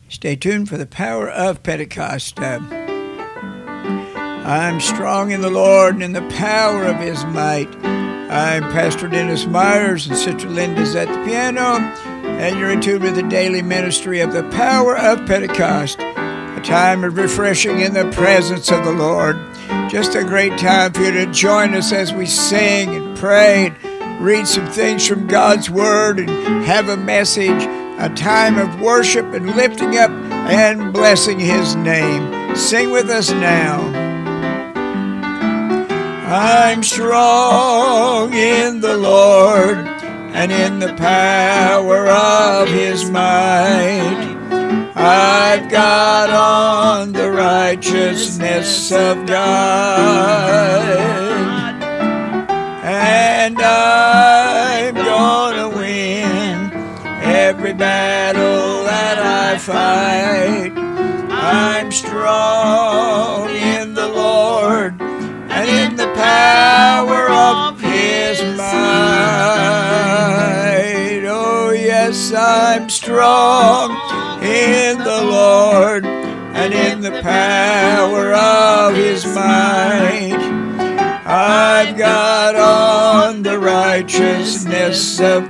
Stay tuned for the power of Pentecost. I'm strong in the Lord and in the power of His might. I'm Pastor Dennis Myers, and Sister Linda's at the piano, and you're in tune with the daily ministry of the power of Pentecost, a time of refreshing in the presence of the Lord. Just a great time for you to join us as we sing and pray and read some things from God's Word and have a message, a time of worship and lifting up and blessing His name. Sing with us now. I'm strong in the Lord and in the power of His might. I've got on the righteousness of God, and I'm gonna win every battle that I fight. I'm strong in the Lord and in the power of His might. Oh yes, I'm strong in the Lord and in the power of His might. I've got on the righteousness of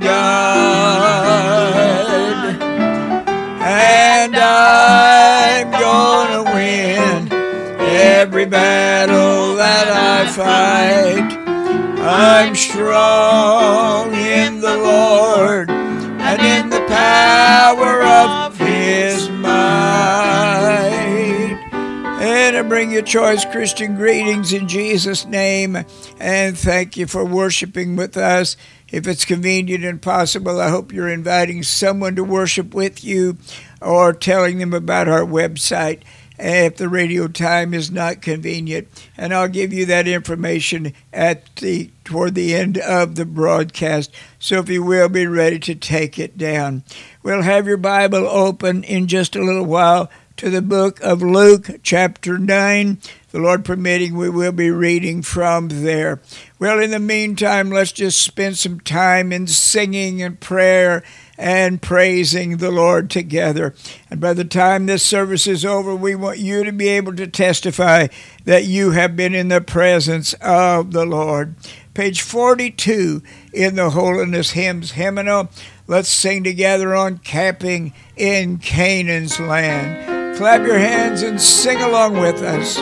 God, and I'm gonna win every battle that I fight. I'm strong in the Lord and in the power of His might. And I bring you Choice Christian greetings in Jesus' name, and thank you for worshiping with us. If it's convenient and possible, I hope you're inviting someone to worship with you or telling them about our website if the radio time is not convenient. And I'll give you that information toward the end of the broadcast. So if you will, be ready to take it down. We'll have your Bible open in just a little while to the book of Luke, chapter 9. The Lord permitting, we will be reading from there. Well, in the meantime, let's just spend some time in singing and prayer and praising the Lord together. And by the time this service is over, we want you to be able to testify that you have been in the presence of the Lord. Page 42 in the Holiness Hymns Hymnal. Let's sing together on Camping in Canaan's Land. Clap your hands and sing along with us.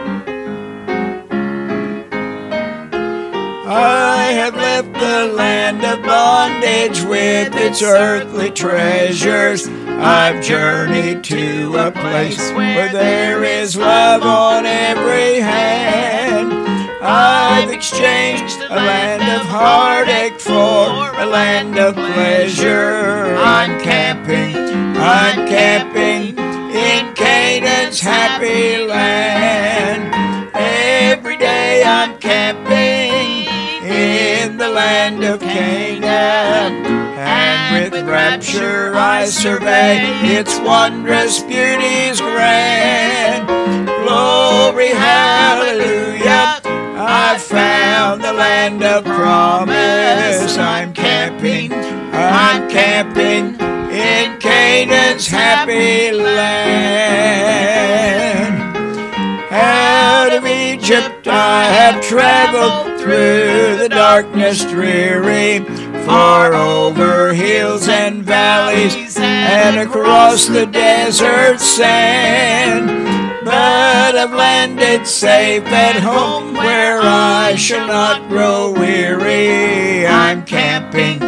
I have left the land of bondage with its earthly treasures. I've journeyed to a place where there is love on every hand. I've exchanged a land of heartache for a land of pleasure. I'm camping in Canaan's happy land. Every day I'm camping in the land of Canaan, and with rapture I survey its wondrous beauties grand. Glory, hallelujah, I've found the land of promise. I'm camping in Canaan's happy land. Out of Egypt I have traveled through the darkness dreary, far over hills and valleys and across the desert sand. But I've landed safe at home where I shall not grow weary. I'm camping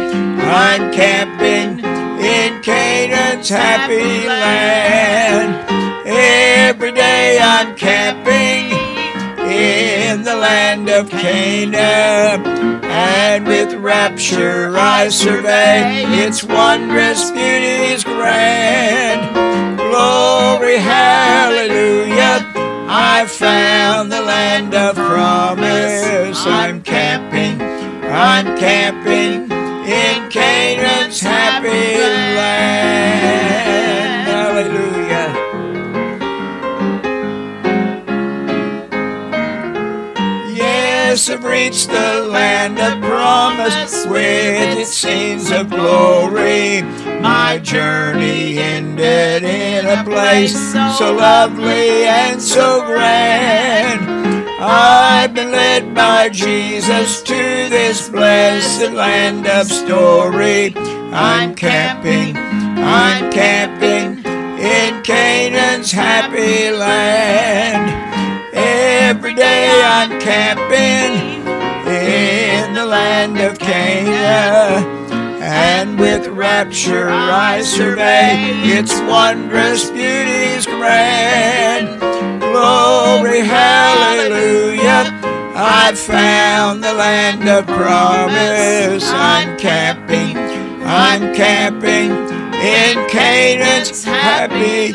in Canaan's happy land. Every day I'm camping in the land of Canaan, and with rapture I survey its wondrous beauties grand. Glory, hallelujah, I found the land of promise. I'm camping in Canaan's happy land. Hallelujah. Yes, I've reached the land of promise with its scenes of glory. My journey ended in a place so lovely and so grand. I've been led by Jesus to this blessed land of story. I'm camping in Canaan's happy land. Every day I'm camping in the land of Canaan, and with rapture I survey its wondrous beauties grand. Glory, hallelujah, I've found the land of promise. I'm camping in Canaan's happy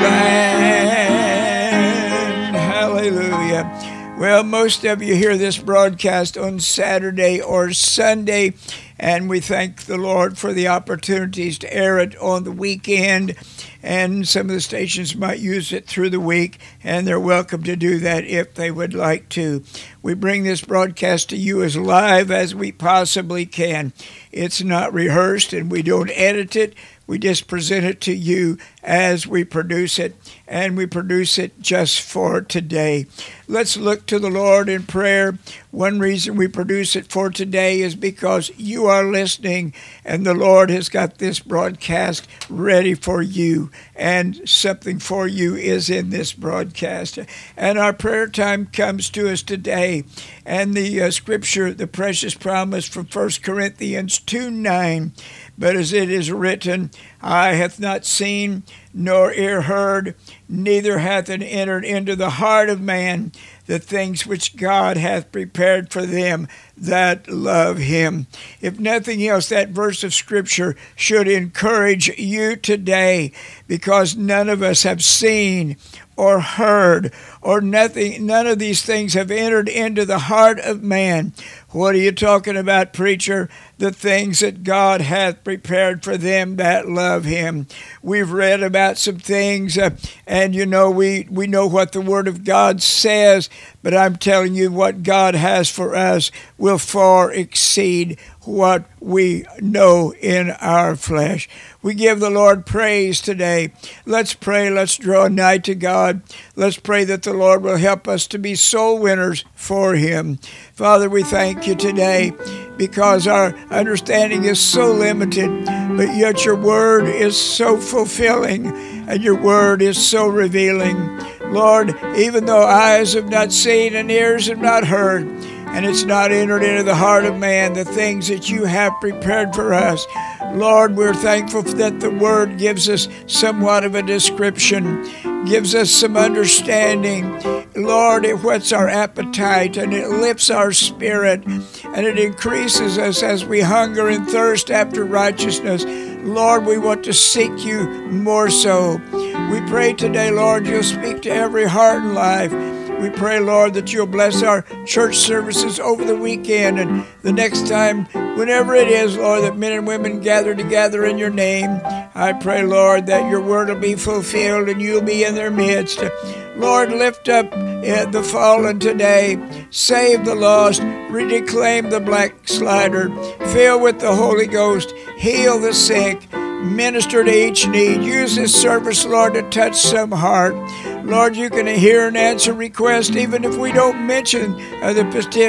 land. Hallelujah. Well, most of you hear this broadcast on Saturday or Sunday, and we thank the Lord for the opportunities to air it on the weekend. And some of the stations might use it through the week, and they're welcome to do that if they would like to. We bring this broadcast to you as live as we possibly can. It's not rehearsed, and we don't edit it. We just present it to you as we produce it, and we produce it just for today. Let's look to the Lord in prayer. One reason we produce it for today is because you are listening, and the Lord has got this broadcast ready for you, and something for you is in this broadcast. And our prayer time comes to us today, and the scripture, the precious promise from 1 Corinthians 2:9, but as it is written, eye hath not seen, nor ear heard, neither hath it entered into the heart of man the things which God hath prepared for them that love him. If nothing else, that verse of Scripture should encourage you today, because none of us have seen or heard or nothing. None of these things have entered into the heart of man. What are you talking about, preacher? The things that God hath prepared for them that love him. We've read about some things, and we know what the Word of God says, but I'm telling you, what God has for us will far exceed what we know in our flesh. We give the Lord praise today. Let's pray. Let's draw nigh to God. Let's pray that the Lord will help us to be soul winners for him. Father, we thank you today because our understanding is so limited, but yet your word is so fulfilling and your word is so revealing. Lord, even though eyes have not seen and ears have not heard, and it's not entered into the heart of man, the things that you have prepared for us. Lord, we're thankful that the Word gives us somewhat of a description, gives us some understanding. Lord, it whets our appetite and it lifts our spirit and it increases us as we hunger and thirst after righteousness. Lord, we want to seek you more so. We pray today, Lord, you'll speak to every heart and life. We pray, Lord, that you'll bless our church services over the weekend and the next time, whenever it is, Lord, that men and women gather together in your name. I pray, Lord, that your word will be fulfilled and you'll be in their midst. Lord, lift up the fallen today. Save the lost. Redeclaim the backslider. Fill with the Holy Ghost. Heal the sick. Minister to each need. Use this service, Lord, to touch some heart. Lord, you can hear and answer requests even if we don't mention the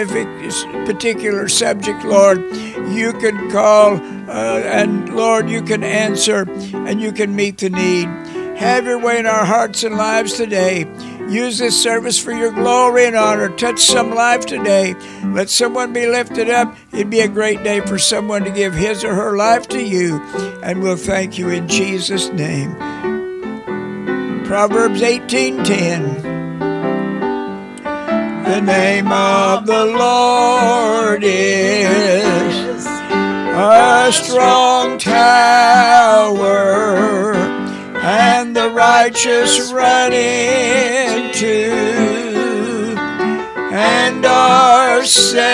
particular subject, Lord. You can call and, Lord, you can answer and you can meet the need. Have your way in our hearts and lives today. Use this service for your glory and honor. Touch some life today. Let someone be lifted up. It'd be a great day for someone to give his or her life to you. And we'll thank you in Jesus' name. Proverbs 18:10. The name of the Lord is a strong tower, and the righteous run into and are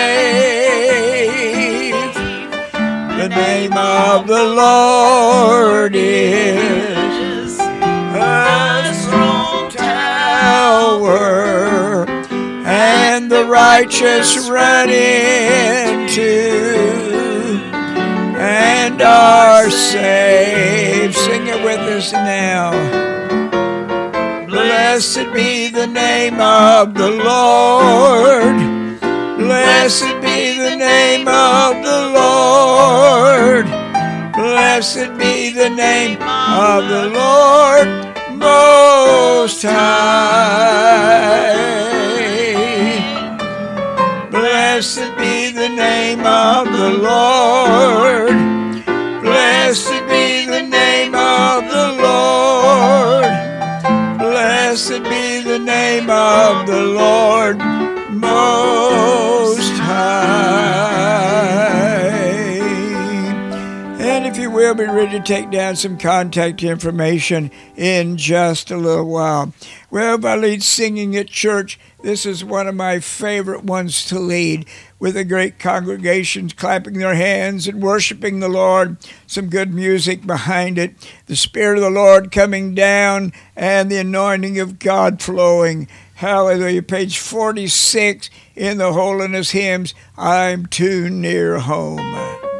saved. The name of the Lord is a strong tower, and the righteous run into and are saved. Sing it with us now. Blessed be the name of the Lord. Blessed be the name of the Lord. Blessed be the name of the Lord Most High. Blessed be the name of the Lord. Blessed be the name of the Lord. Blessed be the name of the Lord Most High. And if you will, be ready to take down some contact information in just a little while. Well, if I lead singing at church, this is one of my favorite ones to lead, with the great congregations clapping their hands and worshiping the Lord. Some good music behind it. The Spirit of the Lord coming down and the anointing of God flowing. Hallelujah. Page 46 in the Holiness Hymns, I'm Too Near Home.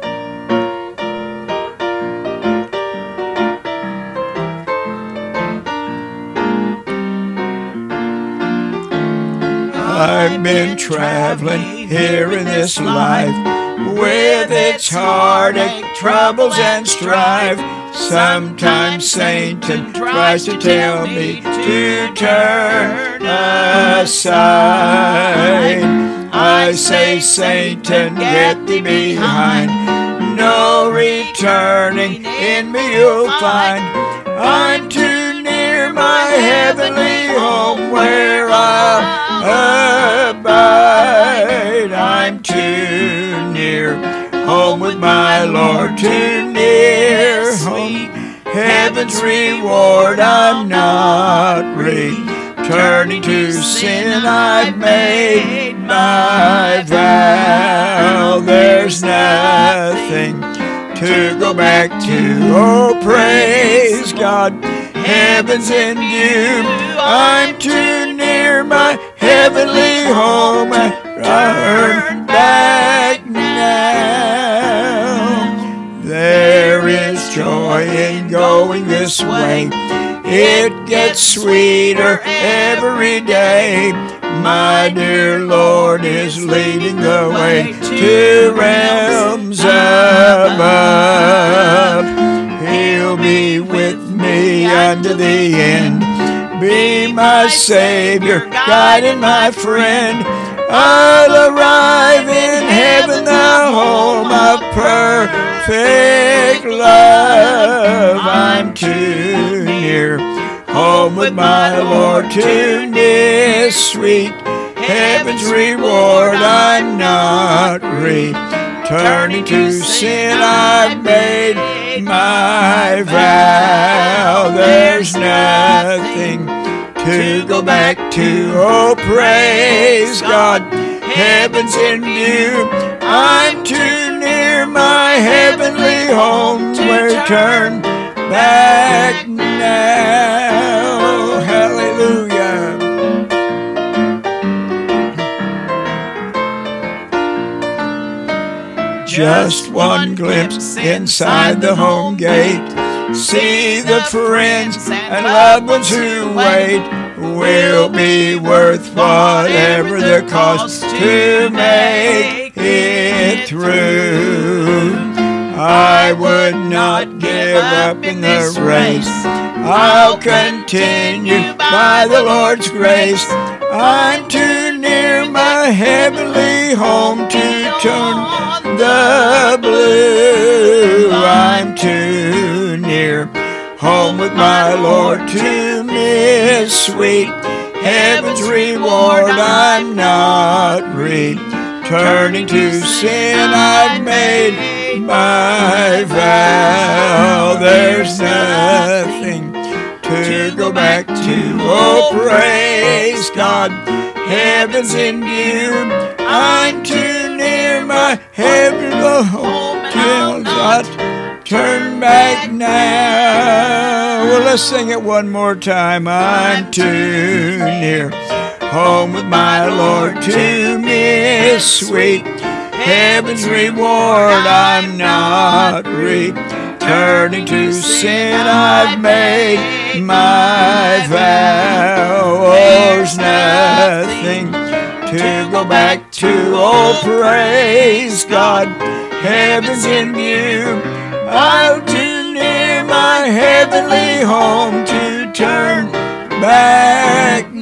I've been traveling here in this life, with its heartache, troubles, and strife. Sometimes Satan tries to tell me to turn aside. I say, Satan, get thee behind. No returning in me you'll find. I'm too near my heavenly home where I'll abide. I'm too near home with my Lord, too near home. Heaven's reward I'm not returning to sin. I've made my vow. There's nothing to go back to. Oh, praise God, heaven's in view. I'm too near my heavenly home. Turn back now. There is joy in going this way. It gets sweeter every day. My dear Lord is leading the way to realms above. He'll be with me unto the end. Be my Savior, guide and my friend. I'll arrive in heaven, the home of perfect love. I'm too near home with my Lord, too near sweet heaven's reward. I'm not returning to sin. I've made my vow. There's nothing to go back to. Oh, praise God, heaven's in view. I'm too near my heavenly home. Where turn back now. Hallelujah. Just one glimpse inside the home gate. See the friends and loved ones who wait. Will be worth whatever the cost to make it through. I would not give up in the race. I'll continue by the Lord's grace. I'm too near my heavenly home to turn the blue. I'm too near home with my Lord to miss sweet heaven's reward. I'm not returning to sin. I've made my vow. There's nothing to go back to. Oh, praise God, heaven's in view. I'm too near my heavenly home till God turn back now. Well, let's sing it one more time. I'm too near home with my Lord to miss sweet heaven's reward. I'm not returning to sin. I've made my vow. go back to, oh, praise God, heaven's in view. I'm too near my heavenly home to turn back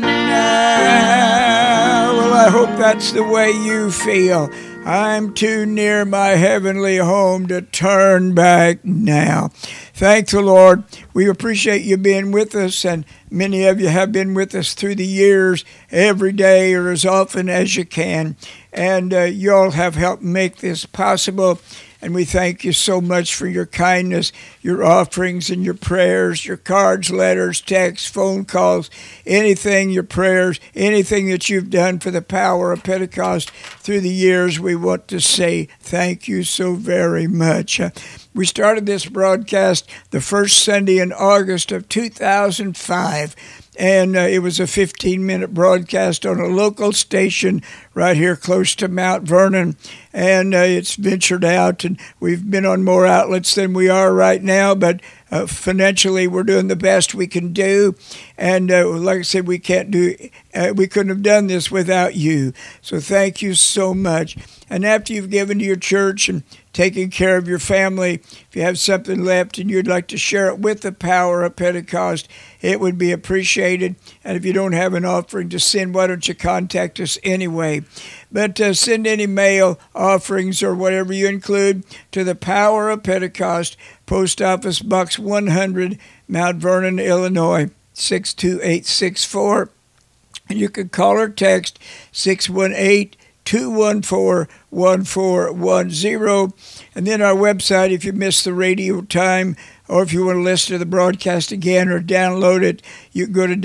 now. Well, I hope that's the way you feel. I'm too near my heavenly home to turn back now. Thank the Lord. We appreciate you being with us, and many of you have been with us through the years, every day or as often as you can. And you all have helped make this possible. And we thank you so much for your kindness, your offerings and your prayers, your cards, letters, texts, phone calls, anything, your prayers, anything that you've done for the power of Pentecost through the years. We want to say thank you so very much. We started this broadcast the first Sunday in August of 2005. And it was a 15-minute broadcast on a local station right here close to Mount Vernon. And it's ventured out, and we've been on more outlets than we are right now. But financially, we're doing the best we can do. And like I said, we couldn't have done this without you. So thank you so much. And after you've given to your church and taking care of your family, if you have something left and you'd like to share it with the power of Pentecost, it would be appreciated. And if you don't have an offering to send, why don't you contact us anyway? But send any mail, offerings, or whatever you include to the Power of Pentecost, Post Office Box 100, Mount Vernon, Illinois, 62864. And you can call or text 618-214-1410. And then our website, if you missed the radio time, or if you want to listen to the broadcast again or download it, you can go to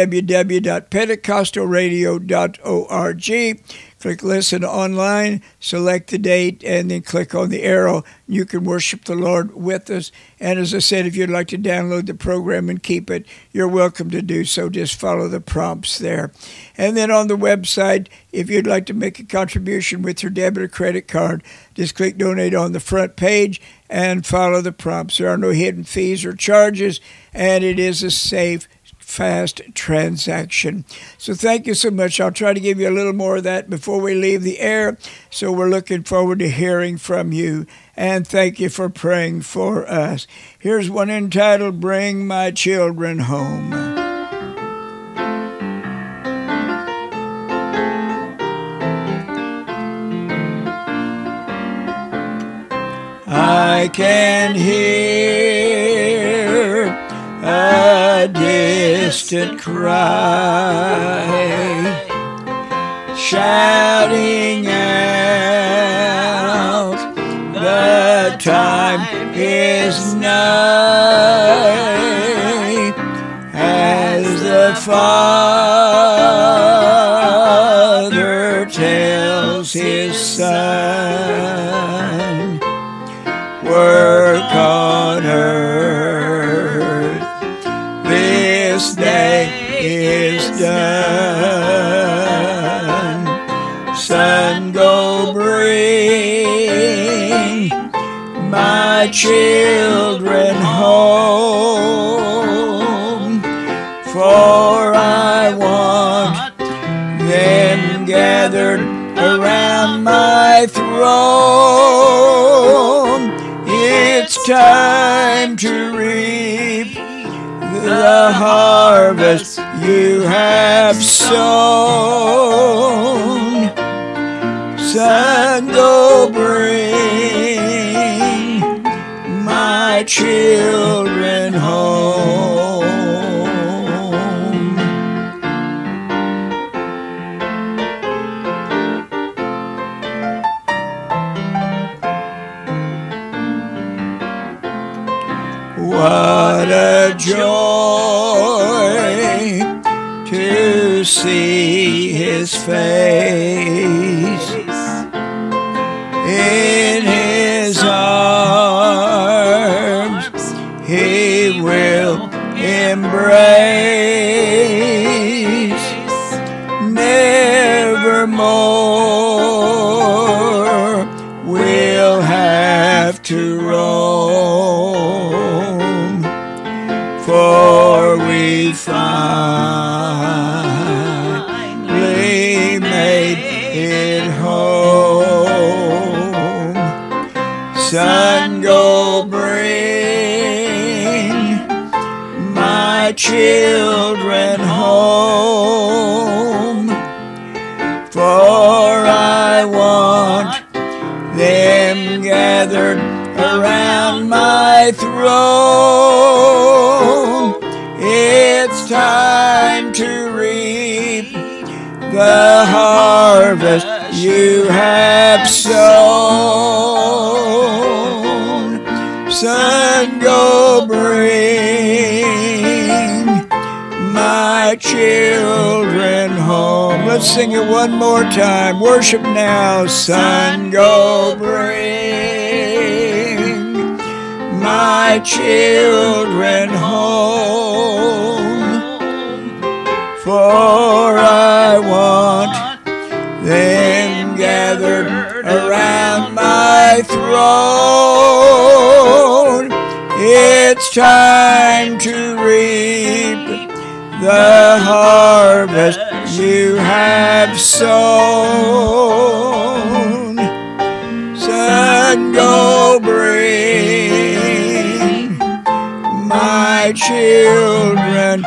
www.pentecostalradio.org. Click Listen Online, select the date, and then click on the arrow. You can worship the Lord with us. And as I said, if you'd like to download the program and keep it, you're welcome to do so. Just follow the prompts there. And then on the website, if you'd like to make a contribution with your debit or credit card, just click Donate on the front page and follow the prompts. There are no hidden fees or charges, and it is a safe, fast transaction. So thank you so much. I'll try to give you a little more of that before we leave the air. So we're looking forward to hearing from you. And thank you for praying for us. Here's one entitled, Bring My Children Home. I can hear a distant cry, shouting out, the time is nigh, as the Father tells his Son, work on earth, this day is done. Son, go bring my children home, for I want them gathered around my throne. It's time to reap the harvest you have sown. Son, go bring my children home. What a joy to see his face. In his arms he will embrace. Nevermore we'll have to roam, for we finally made children home, for I want them gathered around my throne. It's time to reap the harvest you have sown. Son, go bring my children home. Let's sing it one more time. Worship now. Son, go bring my children home, for I want them gathered around my throne. It's time to reap the harvest you have sown. Son, go bring my children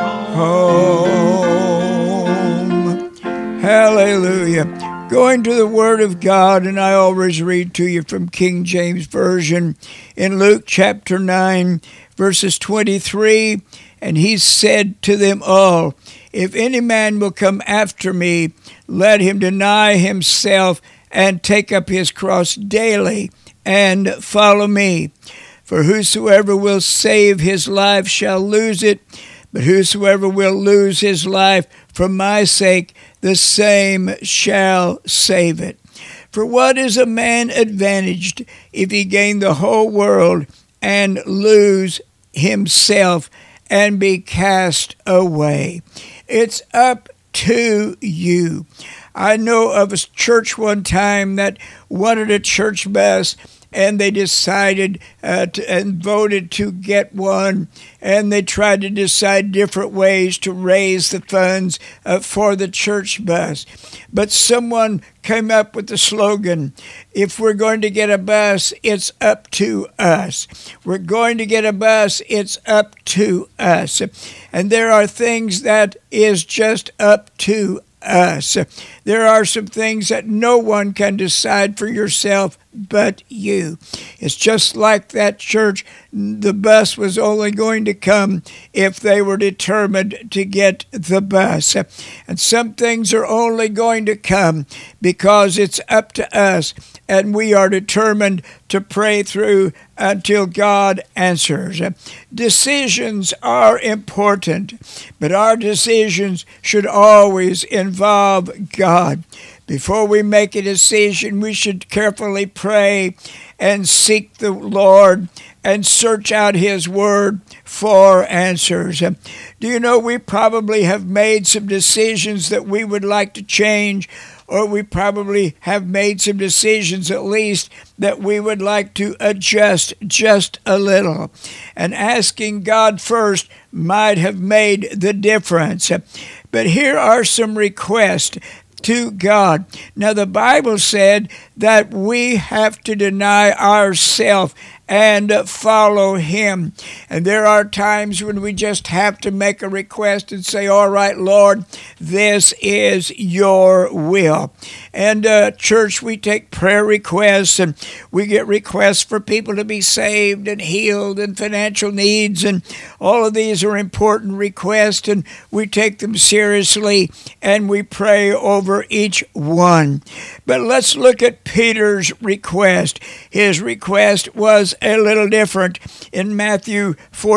home. Hallelujah. Going to the Word of God, and I always read to you from King James Version in Luke chapter 9, verses 23, and he said to them all, if any man will come after me, let him deny himself and take up his cross daily and follow me. For whosoever will save his life shall lose it, but whosoever will lose his life for my sake, the same shall save it. For what is a man advantaged if he gain the whole world and lose himself and be cast away? It's up to you. I know of a church one time that wanted a church bus, and they decided and voted to get one, and they tried to decide different ways to raise the funds for the church bus. But someone came up with the slogan, if we're going to get a bus, it's up to us. We're going to get a bus, it's up to us. And there are things that is just up to us. There are some things that no one can decide for yourself but you. It's just like that church. The bus was only going to come if they were determined to get the bus. And some things are only going to come because it's up to us, and we are determined to pray through until God answers. Decisions are important, but our decisions should always involve God. Before we make a decision, we should carefully pray and seek the Lord and search out His Word for answers. Do you know we probably have made some decisions that we would like to change, or we probably have made some decisions at least that we would like to adjust just a little. And asking God first might have made the difference. But here are some requests to God. Now, the Bible said that we have to deny ourselves and follow Him. And there are times when we just have to make a request and say, all right, Lord, this is your will. And church, we take prayer requests, and we get requests for people to be saved and healed and financial needs, and all of these are important requests, and we take them seriously and we pray over each one. But let's look at Peter's request. His request was a little different. In Matthew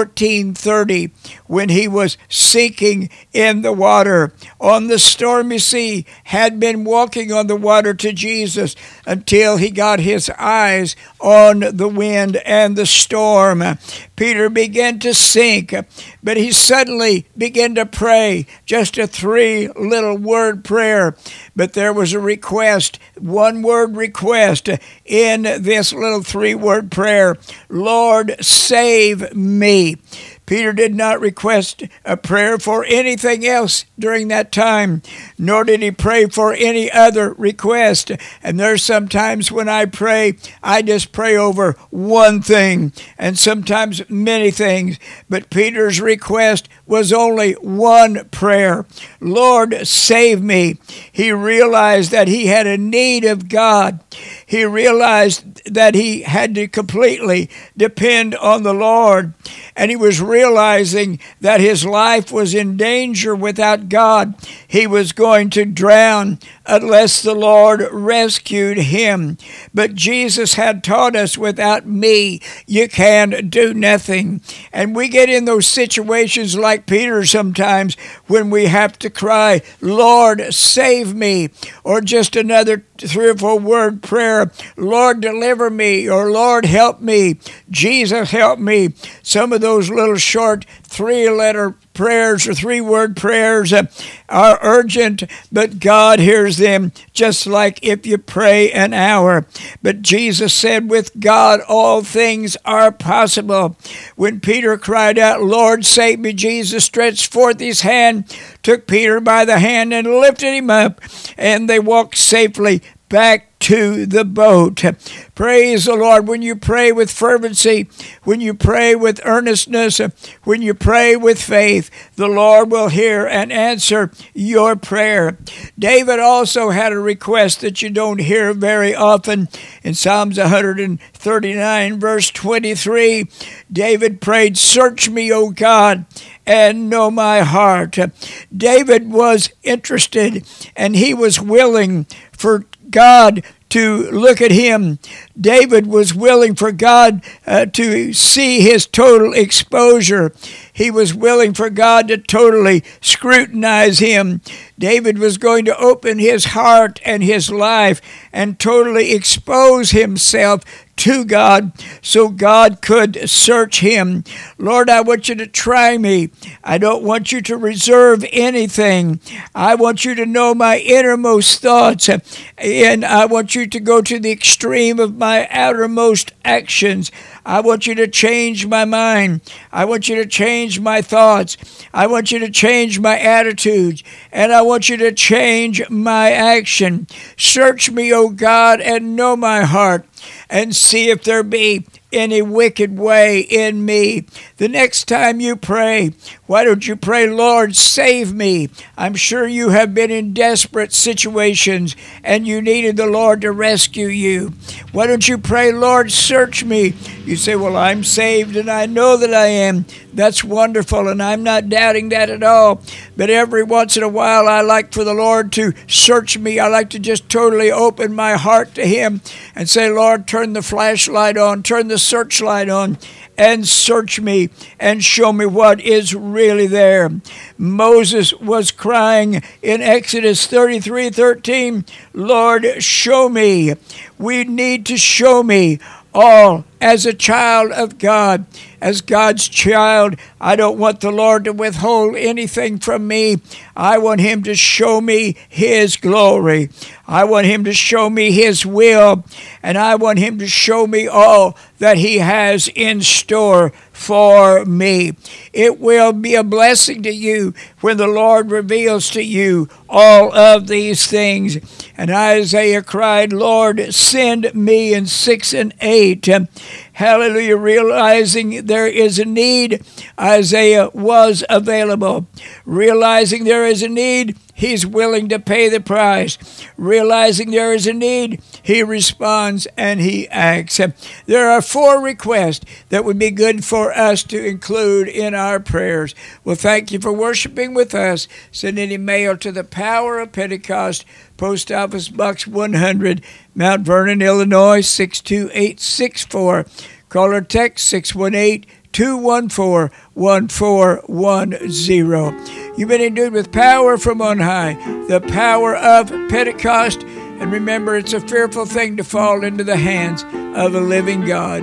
14:30, when he was sinking in the water on the stormy sea, had been walking on the water to Jesus until he got his eyes on the wind and the storm. Peter began to sink, but he suddenly began to pray, just a 3-little-word prayer. But there was a request, one-word request in this little 3-word prayer: Lord, save me. Peter did not request a prayer for anything else during that time, nor did he pray for any other request. And there's sometimes when I pray, I just pray over one thing, and sometimes many things. But Peter's request was only one prayer. Lord, save me. He realized that he had a need of God. He realized that he had to completely depend on the Lord. And he was realizing that his life was in danger without God. He was going to drown unless the Lord rescued him. But Jesus had taught us, without me, you can do nothing. And we get in those situations like Peter sometimes when we have to cry, Lord, save me, or just another 3 or 4 word prayer, Lord, deliver me, or Lord, help me, Jesus, help me. Some of those little short 3-letter prayers or 3-word prayers are urgent, but God hears them just like if you pray an hour. But Jesus said, with God all things are possible. When Peter cried out, Lord, save me, Jesus stretched forth his hand, took Peter by the hand and lifted him up, and they walked safely back to the boat. Praise the Lord. When you pray with fervency, when you pray with earnestness, when you pray with faith, the Lord will hear and answer your prayer. David also had a request that you don't hear very often. In Psalms 139, verse 23, David prayed, search me, O God, and know my heart. David was interested and he was willing for God to look at him. David was willing for God to see his total exposure. He was willing for God to totally scrutinize him. David was going to open his heart and his life and totally expose himself to God so God could search him. Lord, I want you to try me. I don't want you to reserve anything. I want you to know my innermost thoughts, and I want you to go to the extreme of my outermost actions. I want you to change my mind. I want you to change my thoughts. I want you to change my attitudes. And I want you to change my action. Search me, O God, and know my heart, and see if there be any wicked way in me. The next time you pray, why don't you pray, Lord, save me? I'm sure you have been in desperate situations and you needed the Lord to rescue you. Why don't you pray, Lord, search me? You say, well, I'm saved and I know that I am. That's wonderful, and I'm not doubting that at all. But every once in a while, I like for the Lord to search me. I like to just totally open my heart to Him and say, Lord, turn the flashlight on, turn the searchlight on, and search me and show me what is really there. Moses was crying in Exodus 33:13, Lord, show me. We need to show me all as a child of God. As God's child, I don't want the Lord to withhold anything from me. I want Him to show me His glory. I want Him to show me His will. And I want Him to show me all that He has in store for me. It will be a blessing to you when the Lord reveals to you all of these things. And Isaiah cried, Lord, send me in 6 and 8. Hallelujah, realizing there is a need, Isaiah was available. Realizing there is a need, he's willing to pay the price. Realizing there is a need, he responds and he acts. There are 4 requests that would be good for us to include in our prayers. Well, thank you for worshiping with us. Send any mail to the Power of Pentecost, Post Office Box 100, Mount Vernon, Illinois, 62864. Call or text 618-214-1410. You've been endued with power from on high, the power of Pentecost. And remember, it's a fearful thing to fall into the hands of a living God.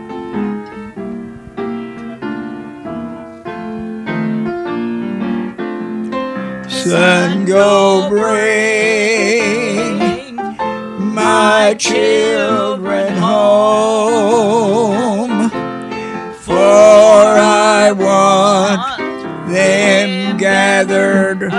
Son, go bring my children home, for I want them gathered